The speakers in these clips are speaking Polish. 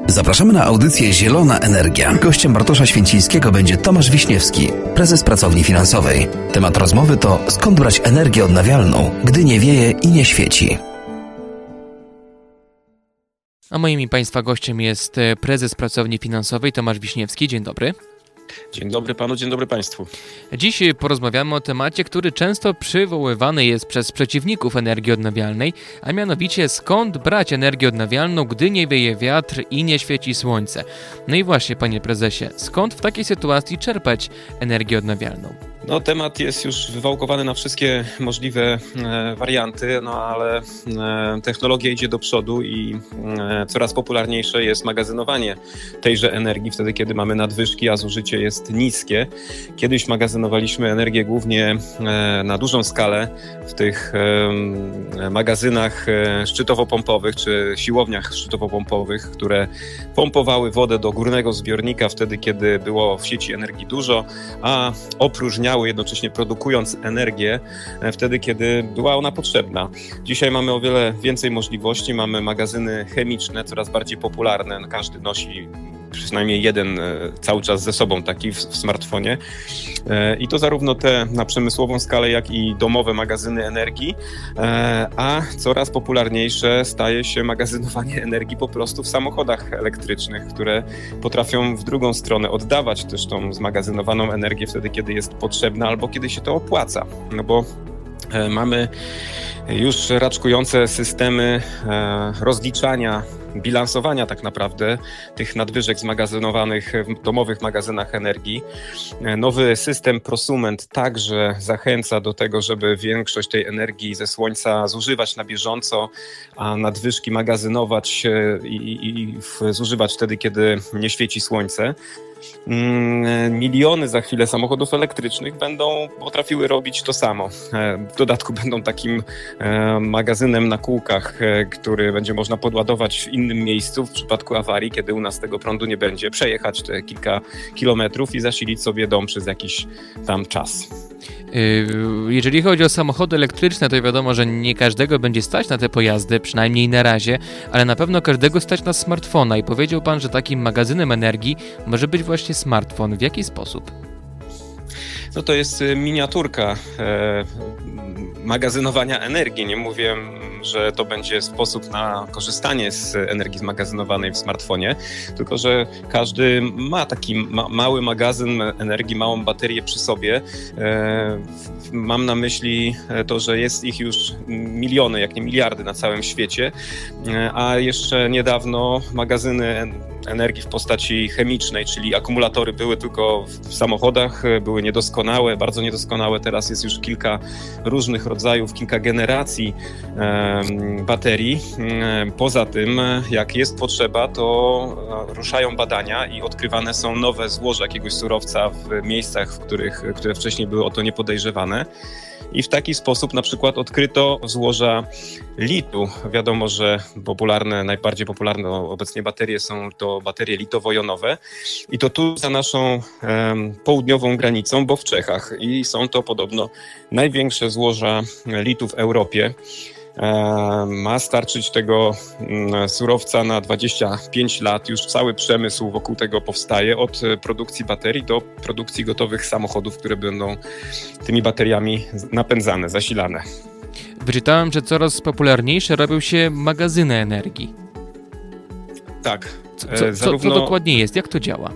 Zapraszamy na audycję Zielona Energia. Gościem Bartosza Święcińskiego będzie Tomasz Wiśniewski, prezes Pracowni Finansowej. Temat rozmowy to skąd brać energię odnawialną, gdy nie wieje i nie świeci. A moim i Państwa gościem jest prezes Pracowni Finansowej Tomasz Wiśniewski. Dzień dobry. Dzień dobry panu, dzień dobry państwu. Dziś porozmawiamy o temacie, który często przywoływany jest przez przeciwników energii odnawialnej, a mianowicie skąd brać energię odnawialną, gdy nie wieje wiatr i nie świeci słońce. No i właśnie, panie prezesie, skąd w takiej sytuacji czerpać energię odnawialną? Temat jest już wywałkowany na wszystkie możliwe warianty, ale technologia idzie do przodu i coraz popularniejsze jest magazynowanie tejże energii wtedy, kiedy mamy nadwyżki, a zużycie jest niskie. Kiedyś magazynowaliśmy energię głównie na dużą skalę w tych magazynach szczytowo-pompowych czy siłowniach szczytowo-pompowych, które pompowały wodę do górnego zbiornika wtedy, kiedy było w sieci energii dużo, a opróżniały jednocześnie produkując energię wtedy, kiedy była ona potrzebna. Dzisiaj mamy o wiele więcej możliwości, mamy magazyny chemiczne, coraz bardziej popularne, każdy nosi przynajmniej jeden cały czas ze sobą taki w smartfonie i to zarówno te na przemysłową skalę, jak i domowe magazyny energii, a coraz popularniejsze staje się magazynowanie energii po prostu w samochodach elektrycznych, które potrafią w drugą stronę oddawać też tą zmagazynowaną energię wtedy, kiedy jest potrzebna albo kiedy się to opłaca, bo mamy już raczkujące systemy rozliczania, bilansowania tak naprawdę tych nadwyżek zmagazynowanych w domowych magazynach energii. Nowy system prosument także zachęca do tego, żeby większość tej energii ze słońca zużywać na bieżąco, a nadwyżki magazynować i zużywać wtedy, kiedy nie świeci słońce. Miliony za chwilę samochodów elektrycznych będą potrafiły robić to samo. W dodatku będą takim magazynem na kółkach, który będzie można podładować w innym miejscu w przypadku awarii, kiedy u nas tego prądu nie będzie, przejechać te kilka kilometrów i zasilić sobie dom przez jakiś tam czas. Jeżeli chodzi o samochody elektryczne, to wiadomo, że nie każdego będzie stać na te pojazdy, przynajmniej na razie, ale na pewno każdego stać na smartfona i powiedział pan, że takim magazynem energii może być właśnie smartfon. W jaki sposób? To jest miniaturka magazynowania energii. Nie mówię, że to będzie sposób na korzystanie z energii zmagazynowanej w smartfonie, tylko że każdy ma taki mały magazyn energii, małą baterię przy sobie. Mam na myśli to, że jest ich już miliony, jak nie miliardy na całym świecie, a jeszcze niedawno magazyny energii w postaci chemicznej, czyli akumulatory były tylko w samochodach, były niedoskonałe, bardzo niedoskonałe. Teraz jest już kilka różnych rodzajów, kilka generacji baterii. Poza tym, jak jest potrzeba, to ruszają badania i odkrywane są nowe złoża jakiegoś surowca w miejscach, które wcześniej były o to niepodejrzewane. I w taki sposób na przykład odkryto złoża litu. Wiadomo, że najbardziej popularne obecnie baterie są to baterie litowo-jonowe i to tu za naszą południową granicą, bo w Czechach. I są to podobno największe złoża litu w Europie. Ma starczyć tego surowca na 25 lat. Już cały przemysł wokół tego powstaje, od produkcji baterii do produkcji gotowych samochodów, które będą tymi bateriami napędzane, zasilane. Wyczytałem, że coraz popularniejsze robią się magazyny energii. Tak. Co dokładnie jest? Jak to działa?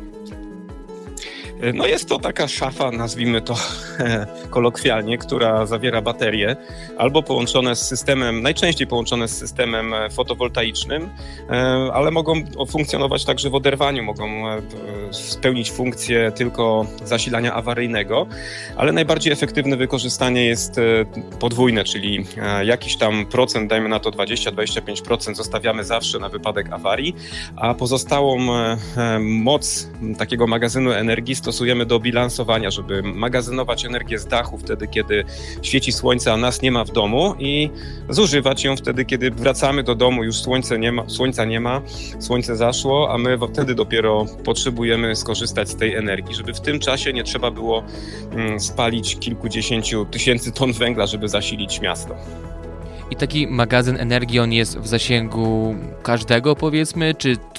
Jest to taka szafa, nazwijmy to kolokwialnie, która zawiera baterie albo połączone z systemem, najczęściej połączone z systemem fotowoltaicznym, ale mogą funkcjonować także w oderwaniu, mogą spełnić funkcję tylko zasilania awaryjnego, ale najbardziej efektywne wykorzystanie jest podwójne, czyli jakiś tam procent, dajmy na to 20-25% zostawiamy zawsze na wypadek awarii, a pozostałą moc takiego magazynu energii stosujemy do bilansowania, żeby magazynować energię z dachu wtedy, kiedy świeci słońce, a nas nie ma w domu, i zużywać ją wtedy, kiedy wracamy do domu, już słońca nie ma, słońce zaszło, a my wtedy dopiero potrzebujemy skorzystać z tej energii, żeby w tym czasie nie trzeba było spalić kilkudziesięciu tysięcy ton węgla, żeby zasilić miasto. I taki magazyn energii, on jest w zasięgu każdego, powiedzmy, czy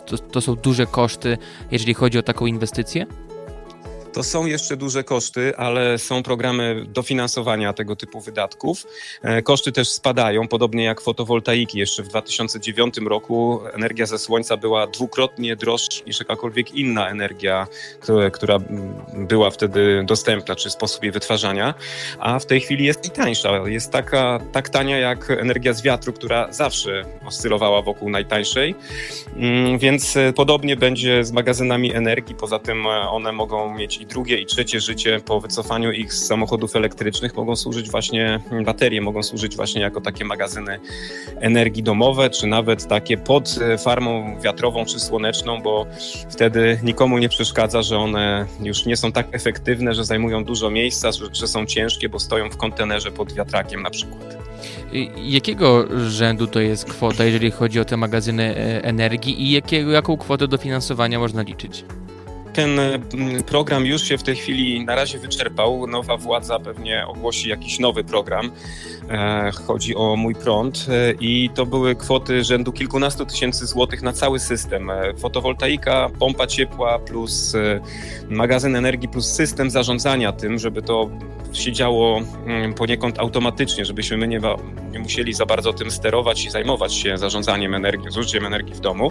to są duże koszty, jeżeli chodzi o taką inwestycję? To są jeszcze duże koszty, ale są programy dofinansowania tego typu wydatków. Koszty też spadają, podobnie jak fotowoltaiki. Jeszcze w 2009 roku energia ze słońca była dwukrotnie droższa niż jakakolwiek inna energia, która była wtedy dostępna, czy sposób jej wytwarzania, a w tej chwili jest i tańsza. Jest tak tania jak energia z wiatru, która zawsze oscylowała wokół najtańszej, więc podobnie będzie z magazynami energii. Poza tym one mogą mieć i drugie, i trzecie życie po wycofaniu ich z samochodów elektrycznych. Mogą służyć właśnie, baterie mogą służyć właśnie jako takie magazyny energii domowe, czy nawet takie pod farmą wiatrową czy słoneczną, bo wtedy nikomu nie przeszkadza, że one już nie są tak efektywne, że zajmują dużo miejsca, że są ciężkie, bo stoją w kontenerze pod wiatrakiem na przykład. Jakiego rzędu to jest kwota, jeżeli chodzi o te magazyny energii i jaką kwotę dofinansowania można liczyć? Ten program już się w tej chwili na razie wyczerpał. Nowa władza pewnie ogłosi jakiś nowy program. Chodzi o Mój Prąd i to były kwoty rzędu kilkunastu tysięcy złotych na cały system. Fotowoltaika, pompa ciepła plus magazyn energii plus system zarządzania tym, żeby to się działo poniekąd automatycznie, żebyśmy my nie musieli za bardzo tym sterować i zajmować się zarządzaniem energii, zużyciem energii w domu.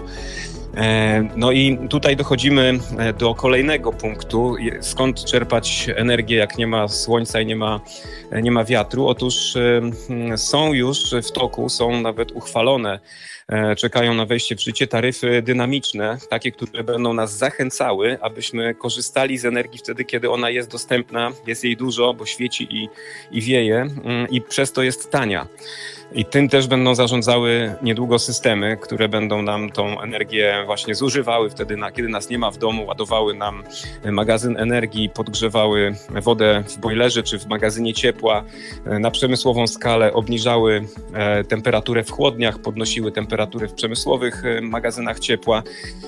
No i tutaj dochodzimy do kolejnego punktu, skąd czerpać energię, jak nie ma słońca i nie ma wiatru. Otóż są już w toku, są nawet uchwalone, czekają na wejście w życie taryfy dynamiczne, takie, które będą nas zachęcały, abyśmy korzystali z energii wtedy, kiedy ona jest dostępna, jest jej dużo, bo świeci i wieje i przez to jest tania. I tym też będą zarządzały niedługo systemy, które będą nam tą energię właśnie zużywały wtedy, kiedy nas nie ma w domu, ładowały nam magazyn energii, podgrzewały wodę w bojlerze czy w magazynie ciepła, na przemysłową skalę obniżały temperaturę w chłodniach, podnosiły temperaturę w przemysłowych magazynach ciepła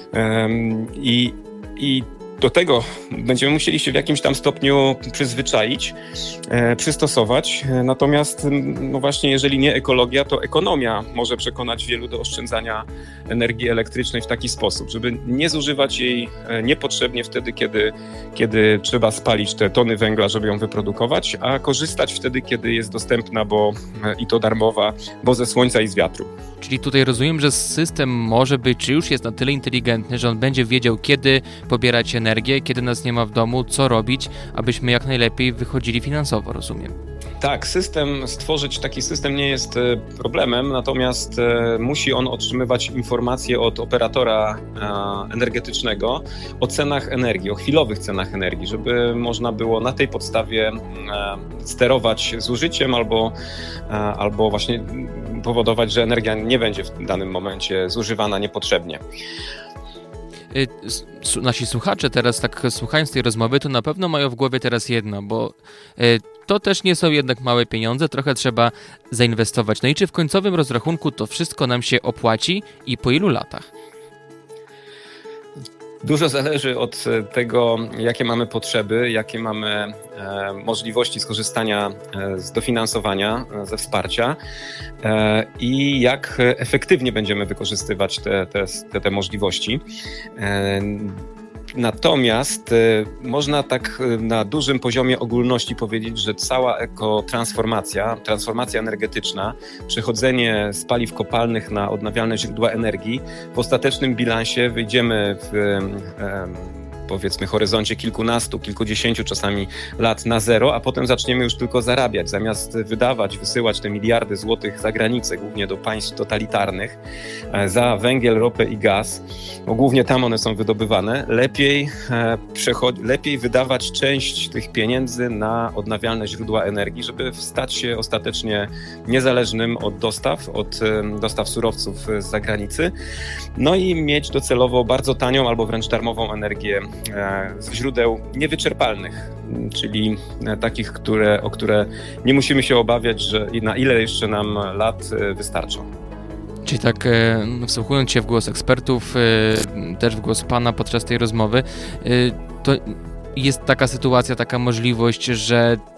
i do tego będziemy musieli się w jakimś tam stopniu przyzwyczaić, przystosować. Natomiast no właśnie, jeżeli nie ekologia, to ekonomia może przekonać wielu do oszczędzania energii elektrycznej w taki sposób, żeby nie zużywać jej niepotrzebnie wtedy, kiedy trzeba spalić te tony węgla, żeby ją wyprodukować, a korzystać wtedy, kiedy jest dostępna, i to darmowa, bo ze słońca i z wiatru. Czyli tutaj rozumiem, że system może być, czy już jest na tyle inteligentny, że on będzie wiedział, kiedy pobierać energię, kiedy nas nie ma w domu, co robić, abyśmy jak najlepiej wychodzili finansowo, rozumiem. Tak, stworzyć taki system nie jest problemem, natomiast musi on otrzymywać informacje od operatora energetycznego o cenach energii, o chwilowych cenach energii, żeby można było na tej podstawie sterować zużyciem albo właśnie powodować, że energia nie będzie w danym momencie zużywana niepotrzebnie. Nasi słuchacze teraz, tak słuchając tej rozmowy, to na pewno mają w głowie teraz jedno, bo to też nie są jednak małe pieniądze, trochę trzeba zainwestować. No i czy w końcowym rozrachunku to wszystko nam się opłaci i po ilu latach? Dużo zależy od tego, jakie mamy potrzeby, jakie mamy możliwości skorzystania z dofinansowania, ze wsparcia i jak efektywnie będziemy wykorzystywać te możliwości. Natomiast można tak na dużym poziomie ogólności powiedzieć, że cała transformacja energetyczna, przechodzenie z paliw kopalnych na odnawialne źródła energii, w ostatecznym bilansie wyjdziemy w powiedzmy horyzoncie kilkunastu, kilkudziesięciu czasami lat na zero, a potem zaczniemy już tylko zarabiać. Zamiast wysyłać te miliardy złotych za granicę, głównie do państw totalitarnych, za węgiel, ropę i gaz, bo głównie tam one są wydobywane, lepiej wydawać część tych pieniędzy na odnawialne źródła energii, żeby stać się ostatecznie niezależnym od dostaw surowców z zagranicy, no i mieć docelowo bardzo tanią albo wręcz darmową energię z źródeł niewyczerpalnych, czyli takich, o które nie musimy się obawiać, że i na ile jeszcze nam lat wystarczą. Czyli tak, wsłuchując się w głos ekspertów, też w głos Pana podczas tej rozmowy, to jest taka sytuacja, taka możliwość, że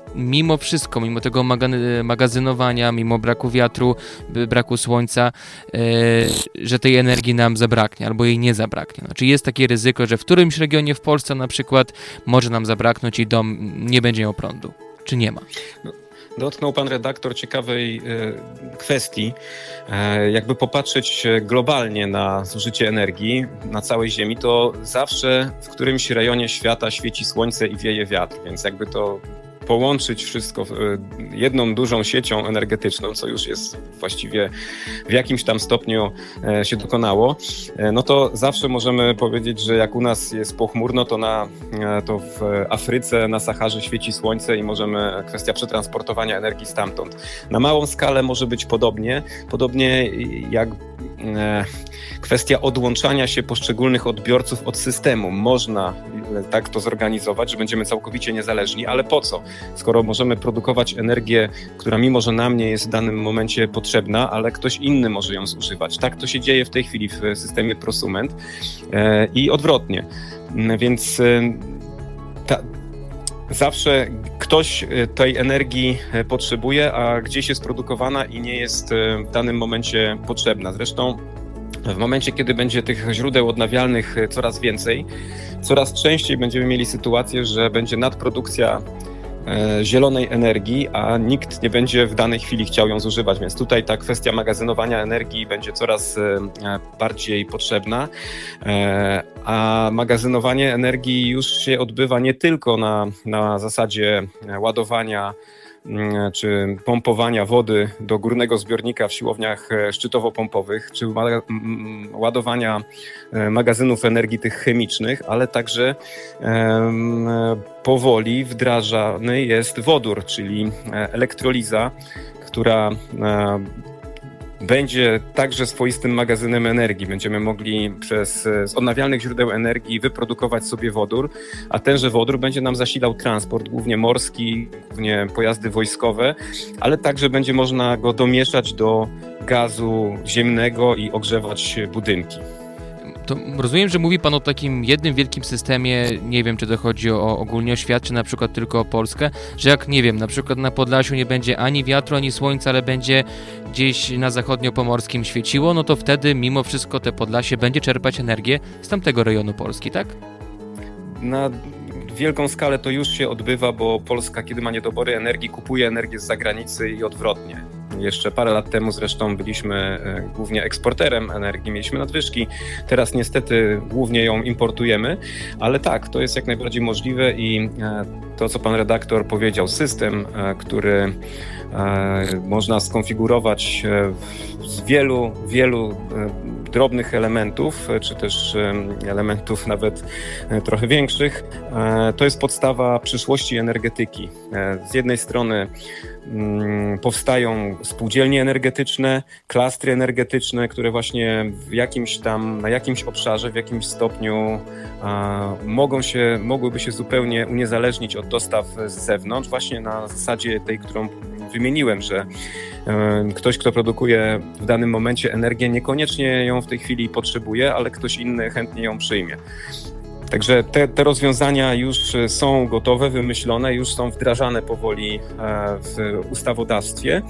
mimo wszystko, mimo tego magazynowania, mimo braku wiatru, braku słońca, że tej energii nam zabraknie albo jej nie zabraknie. Czy jest takie ryzyko, że w którymś regionie w Polsce na przykład może nam zabraknąć i dom nie będzie miał prądu? Czy nie ma? Dotknął pan redaktor ciekawej kwestii. Jakby popatrzeć globalnie na zużycie energii na całej Ziemi, to zawsze w którymś rejonie świata świeci słońce i wieje wiatr, więc jakby to połączyć wszystko jedną dużą siecią energetyczną, co już jest właściwie w jakimś tam stopniu się dokonało, no to zawsze możemy powiedzieć, że jak u nas jest pochmurno, to w Afryce, na Saharze świeci słońce i kwestia przetransportowania energii stamtąd. Na małą skalę może być podobnie jak kwestia odłączania się poszczególnych odbiorców od systemu. Można tak to zorganizować, że będziemy całkowicie niezależni, ale po co? Skoro możemy produkować energię, która mimo, że nam nie jest w danym momencie potrzebna, ale ktoś inny może ją zużywać. Tak to się dzieje w tej chwili w systemie prosument i odwrotnie. Więc zawsze ktoś tej energii potrzebuje, a gdzieś jest produkowana i nie jest w danym momencie potrzebna. Zresztą w momencie, kiedy będzie tych źródeł odnawialnych coraz więcej, coraz częściej będziemy mieli sytuację, że będzie nadprodukcja zielonej energii, a nikt nie będzie w danej chwili chciał ją zużywać, więc tutaj ta kwestia magazynowania energii będzie coraz bardziej potrzebna, a magazynowanie energii już się odbywa nie tylko na zasadzie ładowania czy pompowania wody do górnego zbiornika w siłowniach szczytowo-pompowych, czy ładowania magazynów energii tych chemicznych, ale także powoli wdrażany jest wodór, czyli elektroliza, która będzie także swoistym magazynem energii. Będziemy mogli z odnawialnych źródeł energii wyprodukować sobie wodór, a tenże wodór będzie nam zasilał transport, głównie morski, głównie pojazdy wojskowe, ale także będzie można go domieszać do gazu ziemnego i ogrzewać budynki. To rozumiem, że mówi pan o takim jednym wielkim systemie, nie wiem, czy to chodzi ogólnie o świat, czy na przykład tylko o Polskę, że jak, nie wiem, na przykład na Podlasiu nie będzie ani wiatru, ani słońca, ale będzie gdzieś na zachodniopomorskim świeciło, no to wtedy mimo wszystko te Podlasie będzie czerpać energię z tamtego rejonu Polski, tak? Na wielką skalę to już się odbywa, bo Polska, kiedy ma niedobory energii, kupuje energię z zagranicy i odwrotnie. Jeszcze parę lat temu zresztą byliśmy głównie eksporterem energii, mieliśmy nadwyżki. Teraz niestety głównie ją importujemy, ale tak, to jest jak najbardziej możliwe i to, co pan redaktor powiedział, system, który można skonfigurować z wielu drobnych elementów, czy też elementów nawet trochę większych, to jest podstawa przyszłości energetyki. Z jednej strony powstają spółdzielnie energetyczne, klastry energetyczne, które właśnie na jakimś obszarze, w jakimś stopniu mogłyby się zupełnie uniezależnić od dostaw z zewnątrz, właśnie na zasadzie tej, którą wymieniłem, że ktoś, kto produkuje w danym momencie energię, niekoniecznie ją w tej chwili potrzebuje, ale ktoś inny chętnie ją przyjmie. Także te rozwiązania już są gotowe, wymyślone, już są wdrażane powoli w ustawodawstwie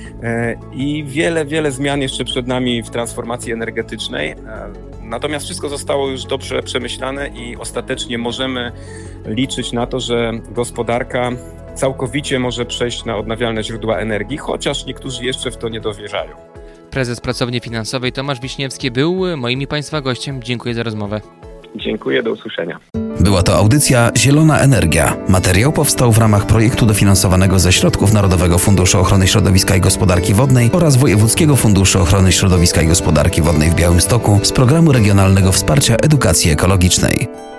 i wiele zmian jeszcze przed nami w transformacji energetycznej. Natomiast wszystko zostało już dobrze przemyślane i ostatecznie możemy liczyć na to, że gospodarka całkowicie może przejść na odnawialne źródła energii, chociaż niektórzy jeszcze w to nie dowierzają. Prezes Pracowni Finansowej Tomasz Wiśniewski był moim i Państwa gościem. Dziękuję za rozmowę. Dziękuję, do usłyszenia. Była to audycja Zielona Energia. Materiał powstał w ramach projektu dofinansowanego ze środków Narodowego Funduszu Ochrony Środowiska i Gospodarki Wodnej oraz Wojewódzkiego Funduszu Ochrony Środowiska i Gospodarki Wodnej w Białymstoku z Programu Regionalnego Wsparcia Edukacji Ekologicznej.